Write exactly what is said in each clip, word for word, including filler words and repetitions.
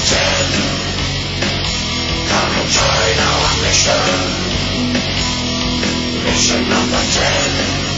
ten. Come and join our mission. Mission number ten.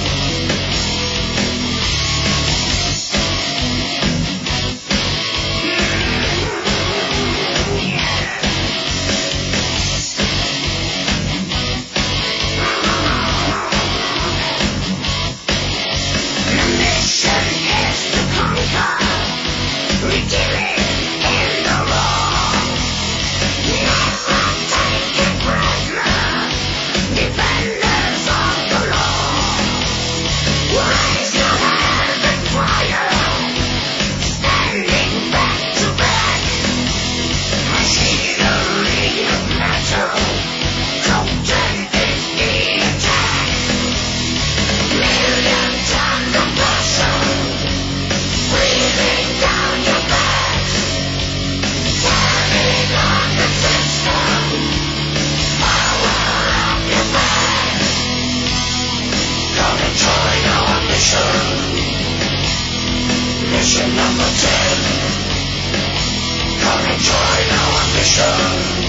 Mission number ten. Come and join our mission.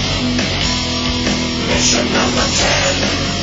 Mission number ten.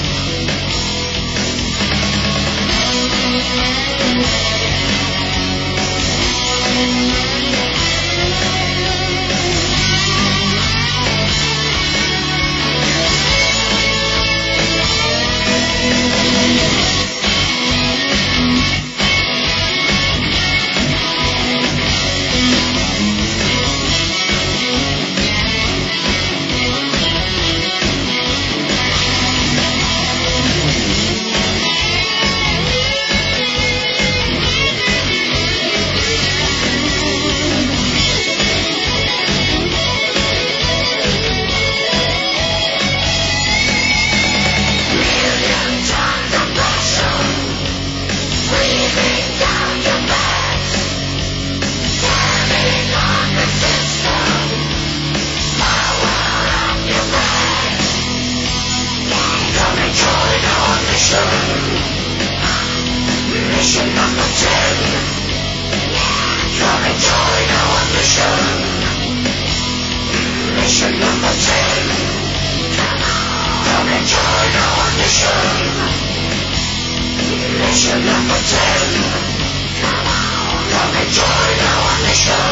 Mission number ten. Come and join our mission. Mission number ten. Come and join our mission. Mission number ten. Come and join our mission.